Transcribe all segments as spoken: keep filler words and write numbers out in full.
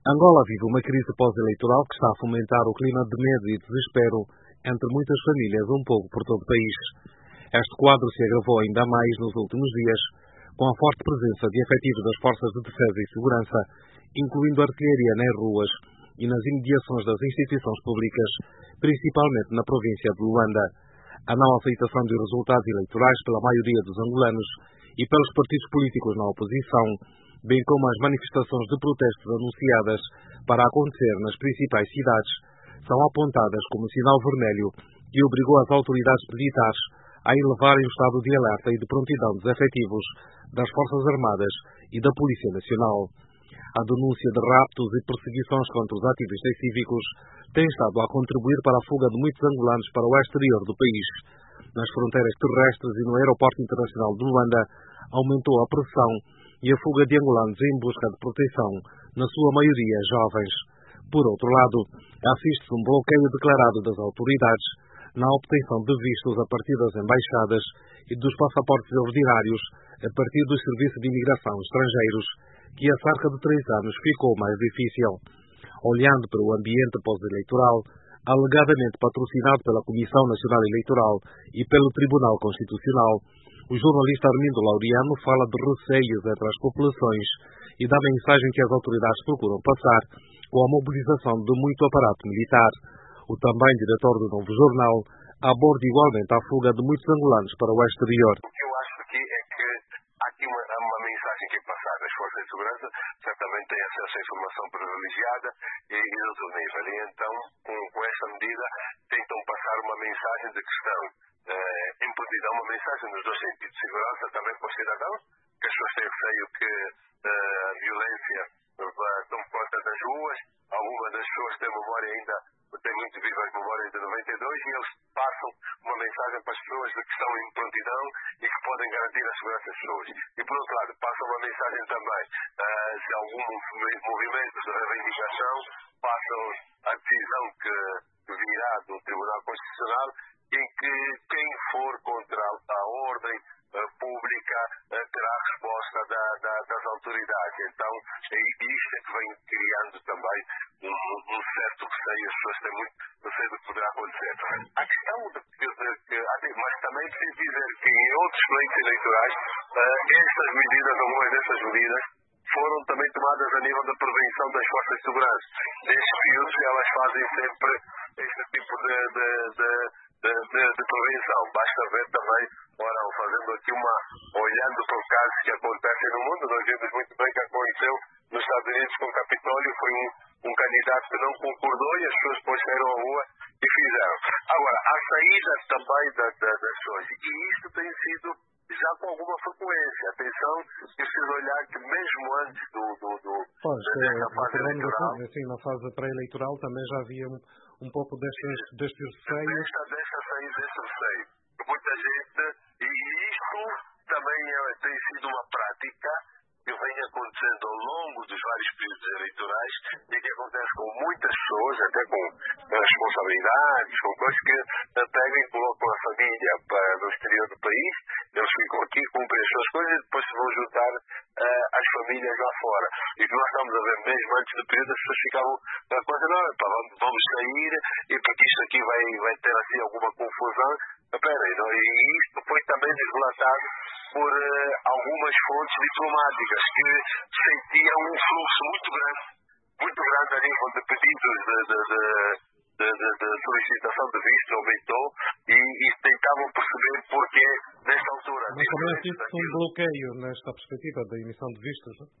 Angola vive uma crise pós-eleitoral que está a fomentar o clima de medo e desespero entre muitas famílias um pouco por todo o país. Este quadro se agravou ainda mais nos últimos dias, com a forte presença de efetivos das forças de defesa e segurança, incluindo artilharia nas ruas e nas imediações das instituições públicas, principalmente na província de Luanda. A não aceitação de resultados eleitorais pela maioria dos angolanos e pelos partidos políticos na oposição, bem como as manifestações de protestos anunciadas para acontecer nas principais cidades, são apontadas como sinal vermelho que obrigou as autoridades militares a elevarem o estado de alerta e de prontidão dos efetivos das Forças Armadas e da Polícia Nacional. A denúncia de raptos e perseguições contra os ativistas cívicos tem estado a contribuir para a fuga de muitos angolanos para o exterior do país. Nas fronteiras terrestres e no aeroporto internacional de Luanda aumentou a pressão e a fuga de angolanos em busca de proteção, na sua maioria jovens. Por outro lado, assiste-se um bloqueio declarado das autoridades na obtenção de vistos a partir das embaixadas e dos passaportes ordinários a partir dos serviços de imigração estrangeiros, que há cerca de três anos ficou mais difícil. Olhando para o ambiente pós-eleitoral, alegadamente patrocinado pela Comissão Nacional Eleitoral e pelo Tribunal Constitucional, o jornalista Armindo Laureano fala de receios entre as populações e da mensagem que as autoridades procuram passar com a mobilização de muito aparato militar. O também diretor do Novo Jornal aborda igualmente a fuga de muitos angolanos para o exterior. O que eu acho aqui é que há aqui uma, uma mensagem que é passada às forças de segurança, certamente têm acesso à informação privilegiada e, e de outro nível. E então, com, com esta medida, tentam passar uma mensagem de que estão eh, em prontidão, uma mensagem nos dois sentidos, segurança também para os cidadãos, que as pessoas têm receio que eh, a violência uh, tome conta das ruas. Algumas das pessoas têm memória ainda, têm muito vivas memórias de noventa e dois, e eles passam uma mensagem para as pessoas de que estão em prontidão e que podem garantir a segurança das pessoas. E por outro lado, passam uma mensagem também, uh, se algum movimento de reivindicação, passam a decisão que, que virá do Tribunal Constitucional, em que quem for contra a ordem uh, pública uh, terá resposta da, da, das autoridades. Então, é isto é que vem criando também um, um certo receio, as pessoas têm muito receio do que poderá acontecer. A questão de que, de, que mas também preciso dizer que em outros pleitos eleitorais, uh, estas medidas, algumas dessas medidas, foram também tomadas a nível da prevenção das forças de segurança. Nestes períodos, elas fazem sempre este tipo de, de, de De, de, de prevenção. Basta ver também, ora, fazendo aqui uma, olhando para os casos que acontecem no mundo, nós vimos muito bem que aconteceu nos Estados Unidos com o Capitólio, foi um, um candidato que não concordou e as pessoas depois saíram à rua e fizeram. Agora, a saída também da, da, das pessoas, e isto tem sido já com alguma frequência. Atenção, é preciso olhar que mesmo antes do, do, do pois, desta é, fase eleitoral, assim, assim, na fase pré-eleitoral também já havia um, um pouco destes, destes receios. Desta, desta saída, deste receio. Muita gente, e isto também é, tem sido uma prática que vem acontecendo ao longo dos vários períodos eleitorais e que acontece com muitas pessoas, até com responsabilidades, com coisas que pegam e colocam a família para, no exterior do país, eles ficam aqui, cumprem as suas coisas e depois se vão juntar uh, às famílias lá fora. E que nós estamos a ver mesmo antes do período, as pessoas ficavam a coisa, não, pá, vamos, vamos sair e porque isto aqui vai, vai ter assim alguma confusão. Espera aí, não? E isto foi também desrelatado por uh, algumas fontes diplomáticas que sentiam um fluxo muito grande, muito grande a nível de pedidos de, de, de, de, de, de solicitação de visto, aumentou e, e tentavam perceber porquê nesta altura. Mas também existe um bloqueio nesta perspectiva da emissão de vistos, não?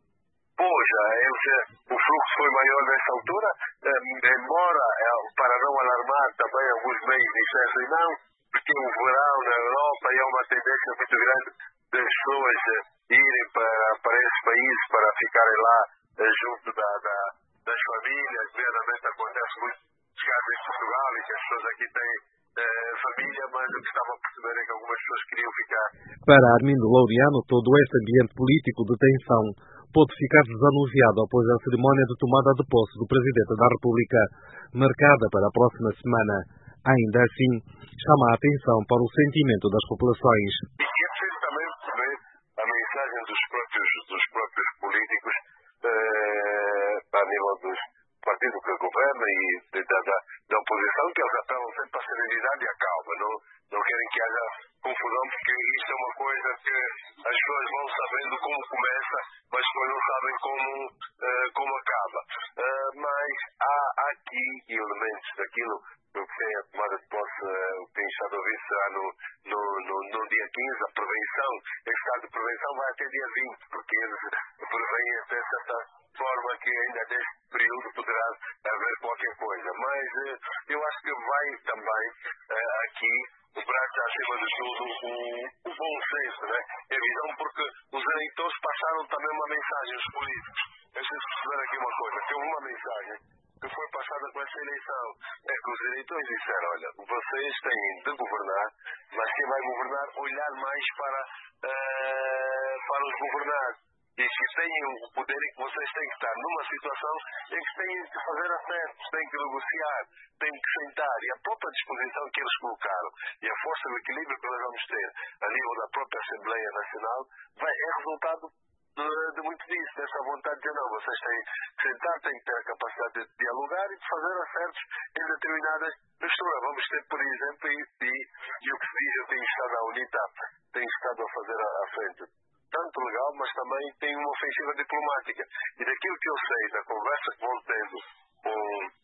Pois, eles, o fluxo foi maior nesta altura, embora, para não alarmar também alguns meios disseram não, porque o verão na Europa e há uma tendência muito grande das pessoas irem para, para esse país para ficarem lá junto da, da, das famílias. Verdadeiramente acontece muito casos em Portugal e que as pessoas aqui têm eh, família, mas o que estava a perceber é que algumas pessoas queriam ficar. Para Armindo Laureano, todo este ambiente político de tensão pode ficar desanuviado após a cerimónia de tomada de posse do Presidente da República, marcada para a próxima semana. Ainda assim, chama a atenção para o sentimento das populações. E é preciso também perceber a mensagem dos próprios, dos próprios políticos eh, para nível dos partidos que governam e de, da, da, da oposição, que eles apelam sempre para a serenidade e a calma. Não, não querem que haja confusão, porque isto é uma coisa que as pessoas vão sabendo como começa, mas depois não sabem como, uh, como acaba. Uh, mas há, há aqui elementos daquilo que tem a tomada de posse, uh, o que tem estado a ouvir será no, no, no, no dia quinze, a prevenção. Este estado de prevenção vai até dia vinte, porque eles prevêem até certa forma que ainda neste período poderá haver qualquer coisa. Mas uh, eu acho que vai também uh, aqui o braço acima de tudo o, o bom senso, né? É a visão, porque os eleitores passaram também uma mensagem aos políticos. Eu preciso perceber aqui uma coisa, que houve uma mensagem que foi passada com essa eleição. É que os eleitores disseram, olha, vocês têm de governar, mas quem vai governar olhar mais para, uh, para os governados. E que têm o poder em que vocês têm que estar numa situação em que têm que fazer acertos, têm que negociar, têm que sentar. E a própria disposição que eles colocaram e a força do equilíbrio que nós vamos ter a nível da própria Assembleia Nacional vai, é resultado de, de muito disso, dessa vontade de dizer, não, vocês têm que sentar, têm que ter a capacidade de dialogar e de fazer acertos em determinadas misturas. Vamos ter, por exemplo, e, e, e o que se diz, eu tenho estado à UNITA, tenho estado a fazer à frente, tanto legal, mas também tem uma ofensiva diplomática. E daquilo que eu sei, da conversa que vão tendo com,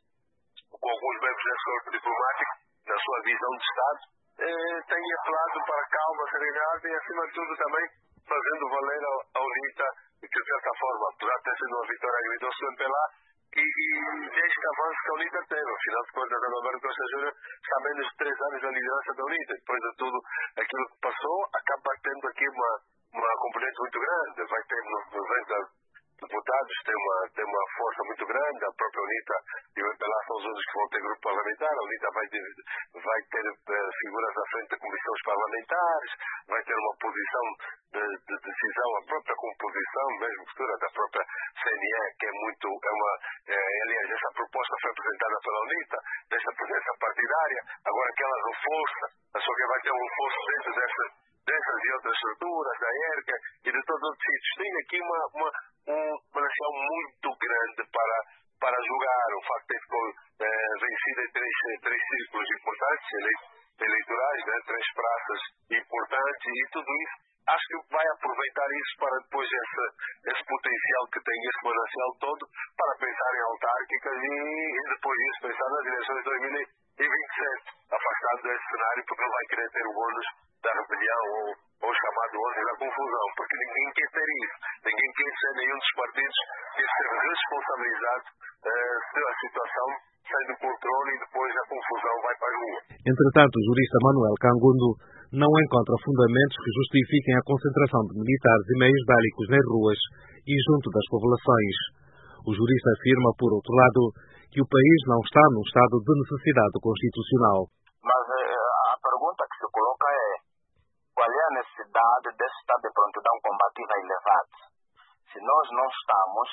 com alguns membros desse corpo diplomático, na sua visão de Estado, eh, tem apelado para a calma, serenidade e, acima de tudo, também fazendo valer a, a UNITA, que de certa forma, apesar de ter sido uma vitória agridoce do M P L A, e, e deste avanço que a UNITA teve. Afinal de contas, a Adalberto Costa Júnior está há menos de três anos na liderança da UNITA. Depois de tudo aquilo que passou, acaba tendo aqui uma uma componente muito grande, vai ter noventa deputados, tem uma, tem uma força muito grande, a própria UNITA e o M P L A são os outros que vão ter grupo parlamentar, a UNITA vai ter, vai ter uh, figuras à frente de comissões parlamentares, vai ter uma posição de, de decisão, a própria composição, mesmo futura da própria C N E, que é muito, é uma, é, aliás, essa proposta foi apresentada pela UNITA, desta presença partidária, agora que ela reforça, só que vai ter um reforço dentro dessa dessas e outras estruturas, da E R C A e de todos os outros sítios. Tem aqui uma, uma, uma nação muito grande para, para jogar. O facto de ter eh, vencido em três, três círculos importantes eleitorais, né, três praças importantes e tudo isso, acho que vai aproveitar isso para depois esse, esse potencial que tem esse manancial todo para pensar em autárquicas e, e depois disso pensar nas eleições de dois mil e vinte e sete, afastado desse cenário, porque não vai querer ter o bônus da rebelião ou, ou chamado ônus da confusão, porque ninguém quer ter isso, ninguém quer ser nenhum dos partidos que ser responsabilizado uh, pela situação, sai do controle e depois a confusão vai para a rua. Entretanto, o jurista Manuel Cangundo não encontra fundamentos que justifiquem a concentração de militares e meios bélicos nas ruas e junto das populações. O jurista afirma, por outro lado, que o país não está num estado de necessidade constitucional. Mas a pergunta que se coloca é: qual é a necessidade desse estado de prontidão combativa elevado? Se nós não estamos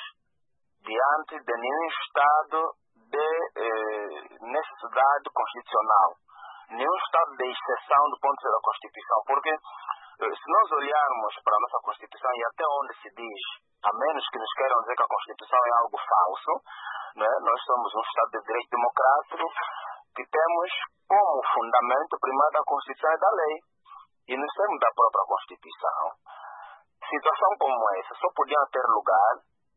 diante de nenhum estado de eh, necessidade constitucional, nenhum estado de exceção do ponto de vista da Constituição, porque eh, se nós olharmos para a nossa Constituição e até onde se diz, a menos que nos queiram dizer que a Constituição é algo falso, né? Nós somos um estado de direito democrático que temos como fundamento primário da Constituição e da lei. E nos termos da própria Constituição, situação como essa só podia ter lugar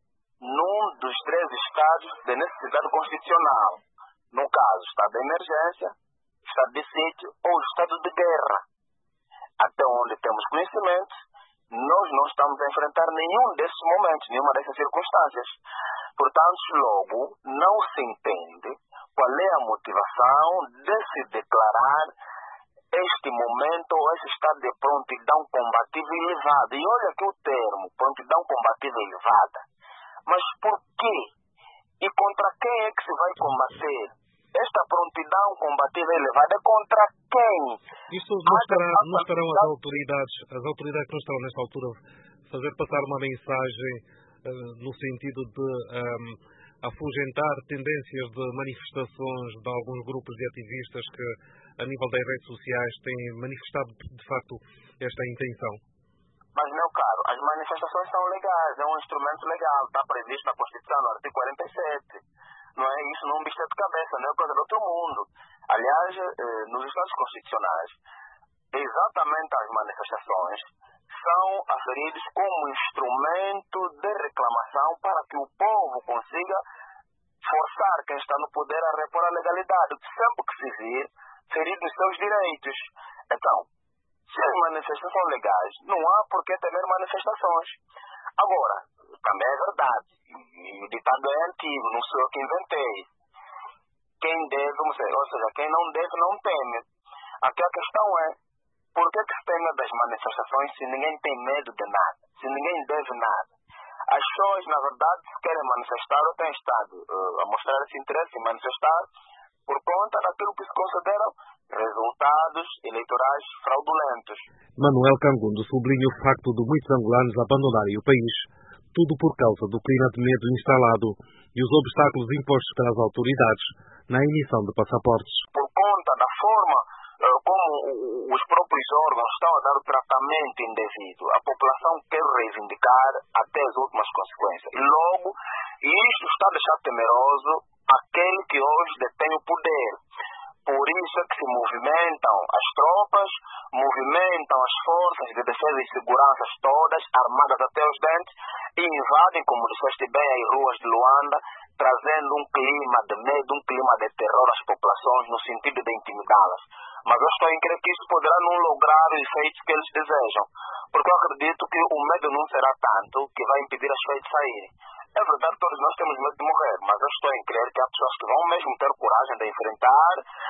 num dos três estados de necessidade constitucional. No caso, estado de emergência, estado de sítio ou estado de guerra. Até onde temos conhecimento, nós não estamos a enfrentar nenhum desses momentos, nenhuma dessas circunstâncias. Portanto, logo, não se entende qual é a motivação de se declarar este momento ou esse estado de prontidão combativa elevada. E olha aqui o termo, prontidão combativa elevada. Mas por quê? E contra quem é que se vai combater? Esta prontidão combativa elevada é contra quem? Isto não, estará, não estarão as autoridades, as autoridades não estarão nesta altura fazer passar uma mensagem uh, no sentido de um, afugentar tendências de manifestações de alguns grupos de ativistas que a nível das redes sociais têm manifestado de facto esta intenção? Mas, meu caro, as as manifestações são legais, é um instrumento legal, está previsto na Constituição, no artigo quarenta e sete. Não é isso, não é um bicho de cabeça, não é coisa do outro mundo. Aliás, eh, nos Estados Constitucionais, exatamente as manifestações são aferidos como instrumento de reclamação para que o povo consiga forçar quem está no poder a repor a legalidade, sempre que se vir ferir os seus direitos. Então, se as manifestações são legais, não há por que temer manifestações. Agora, também é verdade, e o ditado é antigo, não sou eu que inventei. Quem deve, ou seja, quem não deve, não teme. Aqui a questão é, por que, que se tem medo das manifestações se ninguém tem medo de nada, se ninguém deve nada? As pessoas, na verdade, se querem manifestar ou têm estado uh, a mostrar esse interesse em manifestar por conta daquilo que se consideram resultados eleitorais fraudulentos. Manuel Cangundo sublinha o facto de muitos angolanos abandonarem o país, tudo por causa do clima de medo instalado e os obstáculos impostos pelas autoridades na emissão de passaportes. Por conta da forma uh, como os próprios órgãos estão a dar o tratamento indevido, a população quer reivindicar até as últimas consequências. E logo, isto está a deixar temeroso aquele que hoje detém o poder. Por isso é que se movimentam as tropas, movimentam as forças de defesa e segurança todas, armadas até os dentes, e invadem, como disseste bem, as ruas de Luanda, trazendo um clima de medo, um clima de terror às populações, no sentido de intimidá-las. Mas eu estou em crer que isso poderá não lograr os efeitos que eles desejam, porque eu acredito que o medo não será tanto que vai impedir as pessoas de saírem. É verdade, todos nós temos medo de morrer, mas eu estou em crer que há pessoas que vão mesmo ter coragem de enfrentar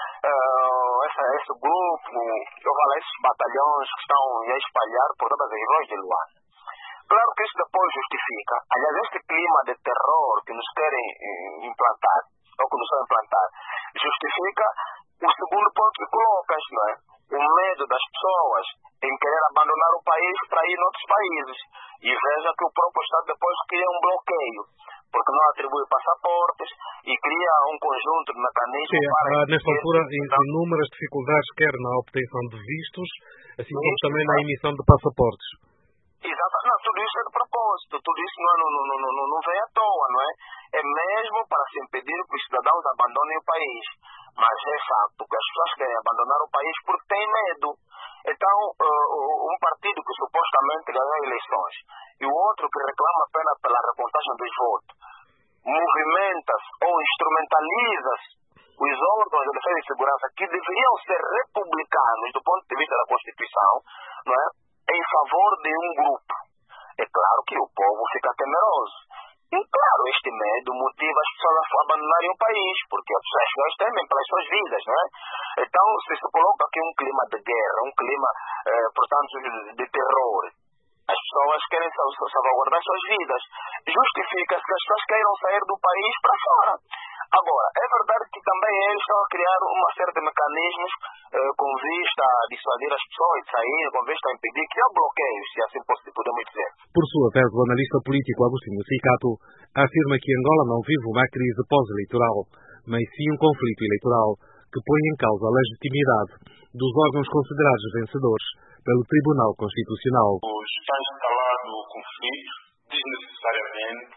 uh, esse, esse grupo, eu falo, esses batalhões que estão a espalhar por todas as ruas de Luanda. Claro que isso depois justifica, aliás, este clima de terror que nos querem implantar, ou que nos estão a implantar, justifica o segundo ponto que colocas, não é? O medo das pessoas em querer abandonar o país para ir em outros países. E veja que o próprio Estado depois cria um bloqueio, porque não atribui passaportes e cria um conjunto de mecanismos. Sim, para... há, nesta altura, inúmeras dificuldades, quer na obtenção de vistos, assim como Sim, também na emissão de passaportes. Exato. Não, tudo isso é de propósito, tudo isso não, não, não, não, não, não vem à toa, não é? É mesmo para se impedir que os cidadãos abandonem o país. Mas é fato que as pessoas querem abandonar o país porque têm medo. Então, uh, um partido que supostamente ganhou eleições e o outro que reclama apenas pela recontagem dos votos, movimenta-se ou instrumentaliza-se os órgãos de defesa e segurança que deveriam ser republicanos do ponto de vista da Constituição, não é? Em favor de um grupo. É claro que o povo fica temeroso. E claro, este medo motiva as pessoas a abandonarem o país, porque as pessoas temem pelas suas vidas, não é? Então, se se coloca aqui um clima de guerra, um clima, eh, portanto, de terror, as pessoas querem salvaguardar suas vidas. Justifica-se que as pessoas queiram sair do país para fora. Agora, é verdade que também eles estão a criar uma série de mecanismos eh, com vista a dissuadir as pessoas de sair, com vista a impedir que há bloqueios, se assim podemos dizer. Por sua vez, o analista político Agostinho Cicato afirma que Angola não vive uma crise pós-eleitoral, mas sim um conflito eleitoral que põe em causa a legitimidade dos órgãos considerados vencedores pelo Tribunal Constitucional. Está instalado o conflito, desnecessariamente.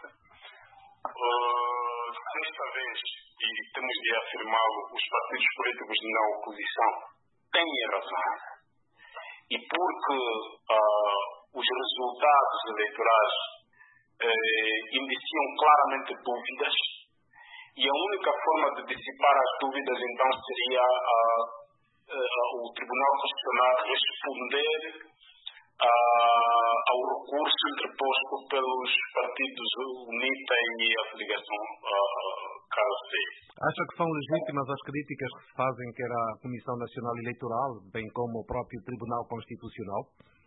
Uh, desta vez, e temos de afirmá-lo, os partidos políticos na oposição têm razão. E porque uh, os resultados eleitorais uh, indiciam claramente dúvidas, e a única forma de dissipar as dúvidas então seria uh, uh, o Tribunal Constitucional responder uh, ao recurso interposto pelos partidos UNITA e a coligação uh, K C. Acha que são legítimas as críticas que se fazem quer à Comissão Nacional Eleitoral, bem como ao próprio Tribunal Constitucional?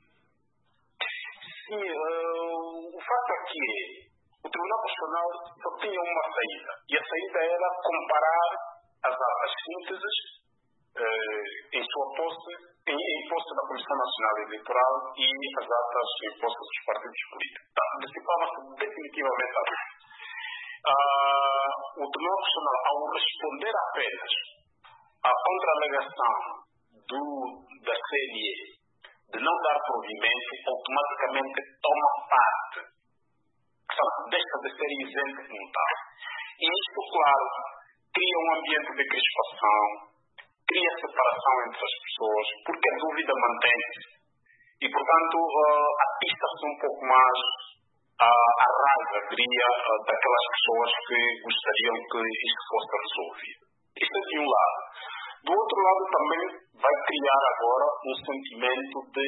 Sim, uh, o fato é que o Tribunal Constitucional só tinha uma saída, e a saída era comparar as atas sínteses uh, em sua posse, em, em posse da Comissão Nacional Eleitoral e as atas em posse dos partidos políticos. Então, dissipava-se definitivamente a dúvida. Uh, o Tribunal Constitucional, ao responder apenas à contra-alegação do, da C N E de não dar provimento, automaticamente toma parte, que só deixa de ser isento como tal. E isto, claro, cria um ambiente de crispação, cria separação entre as pessoas, porque a dúvida mantém-se. E, portanto, uh, atista-se um pouco mais uh, a raiva, diria, uh, daquelas pessoas que gostariam que isto fosse resolvido. Isso é de um lado. Do outro lado, também vai criar agora um sentimento de...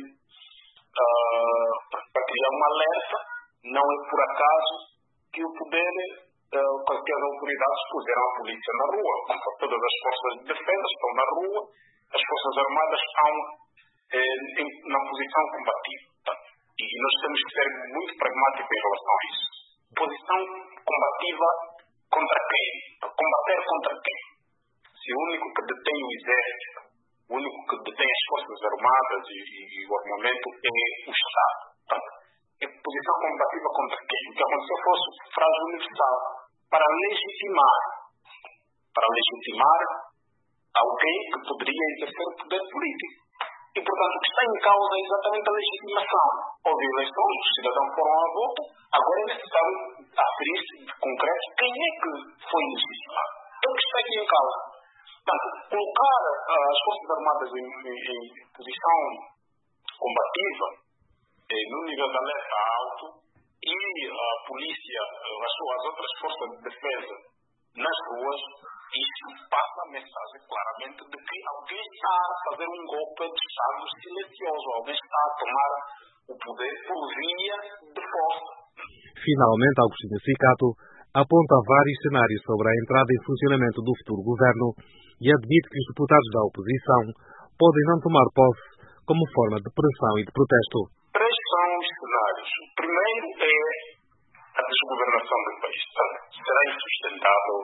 Uh, para criar um alerta. Não é por acaso que o poder, uh, qualquer autoridades puseram a polícia na rua. Todas as forças de defesa estão na rua, as forças armadas estão eh, em, na posição combativa. E nós temos que ser muito pragmáticos em relação a isso. Posição combativa contra quem? Combater contra quem? Se o único que detém o exército, o único que detém as forças armadas e, e, e o armamento é o Estado. Portanto, é posição combativa contra quem? O que aconteceu fosse frase universal para legitimar, para legitimar alguém que poderia exercer o poder político. E, portanto, o que está em causa é exatamente a legitimação. Houve eleições, os cidadãos foram à voto, agora é necessário aferir-se de concreto quem é que foi legitimado. É o que está aqui em causa. Portanto, colocar uh, as Forças Armadas em, em, em posição combativa, eh, no nível de alerta alto, e a polícia, uh, as, as outras forças de defesa nas ruas, isso passa a mensagem claramente de que alguém está a fazer um golpe de Estado silencioso, alguém está a tomar o poder por via de força. Finalmente, Agostinho Cicato aponta vários cenários sobre a entrada em funcionamento do futuro governo e admite que os deputados da oposição podem não tomar posse como forma de pressão e de protesto. Três são os cenários. O primeiro é a desgovernação do país. Será insustentável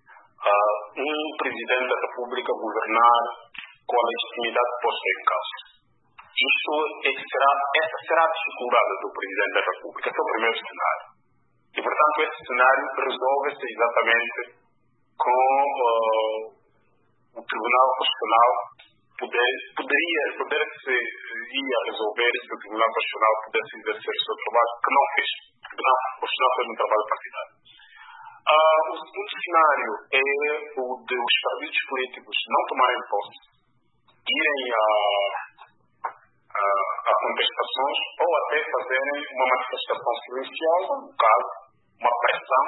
uh, um Presidente da República governar com a legitimidade posta em causa. Isso é, será, essa será a dificuldade do Presidente da República. Esse é o primeiro cenário. E, portanto, esse cenário resolve-se exatamente com uh, o Tribunal Constitucional poder, poderia, poder se ia resolver se o Tribunal Constitucional pudesse exercer o seu trabalho, que não fez. O Tribunal Constitucional fez um trabalho partidário. Uh, o segundo cenário é o de os partidos políticos não tomarem posse, irem a, a, a contestações ou até fazerem uma manifestação silenciosa, no caso, uma pressão,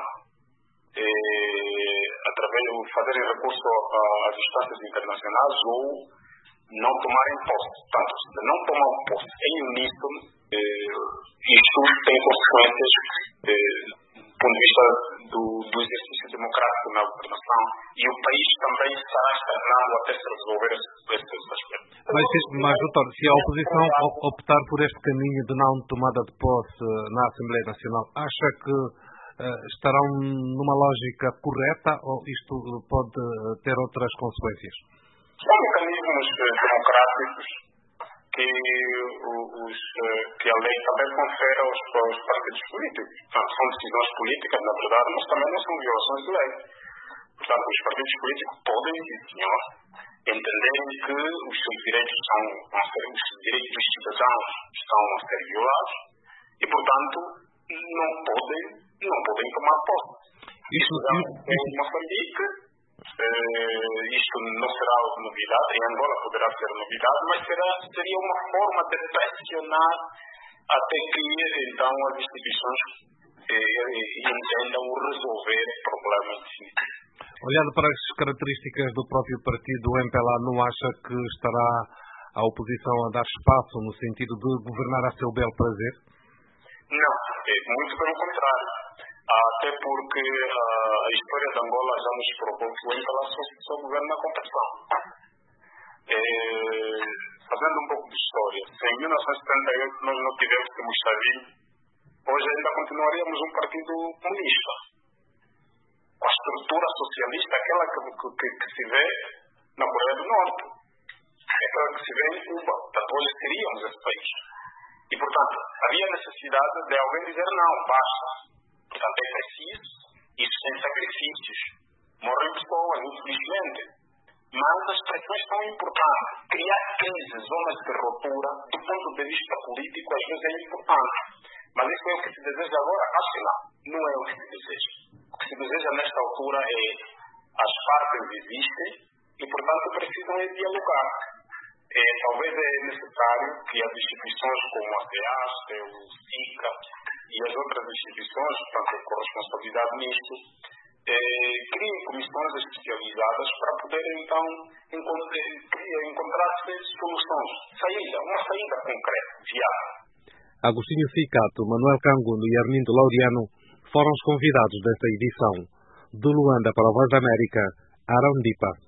eh, através de fazerem recurso às instâncias internacionais ou não tomarem posse. Portanto, se não tomam posse em uníssono, eh, isto tem consequências eh, do ponto de vista do, do exercício democrático na governação e o país também estará estagnado até se resolver esses aspectos. Mas, mas, doutor, se a oposição optar por este caminho de não tomada de posse na Assembleia Nacional, acha que uh, estarão numa lógica correta ou isto pode ter outras consequências? São mecanismos democráticos que, os, que a lei também confere aos, aos partidos políticos. Portanto, são decisões políticas, na verdade, mas também não são violações de lei. Portanto, os partidos políticos podem, sim, senhor, entenderem que os seus direitos são, os direitos dos cidadãos estão a ser violados e, portanto, não podem, não podem tomar posse. Isso é Moçambique. Uh, isto não será novidade, em Angola poderá ser novidade, mas será, seria uma forma de pressionar até que então as instituições eh, entendam resolver problemas definitivos. Olhando para as características do próprio partido, o M P L A não acha que estará a oposição a dar espaço no sentido de governar a seu bel prazer? Não, é muito pelo contrário. Até porque uh, a história de Angola já nos provou que o M P L A só, só governa com pressão. É, fazendo um pouco de história, se em mil novecentos e setenta e oito nós não tivemos como Chavinho, hoje ainda continuaríamos um partido comunista. Com a estrutura socialista, aquela que, que, que se vê na Coreia do Norte, aquela que se vê em Cuba. Portanto, hoje teríamos esse país. E, portanto, havia necessidade de alguém dizer não, basta. Portanto, é preciso, isso sem sacrifícios. Morrem pessoas, infelizmente. Mas as pressões são importantes. Criar crises, zonas de ruptura, do ponto de vista político, às vezes é importante. Mas isso é o que se deseja agora? Acho que não. Não é o que se deseja. O que se deseja nesta altura é as partes existem e, portanto, precisam é dialogar. É, talvez é necessário que as instituições como a SEAST, o SICA e as outras instituições, portanto, com responsabilidade nisto, eh, criem comissões especializadas para poderem, então, encontrar-se soluções, saída, uma saída concreta, viável. Agostinho Cicato, Manuel Cangundo e Armindo Laureano foram os convidados desta edição. Do Luanda para a Voz da América, Arão Dipa.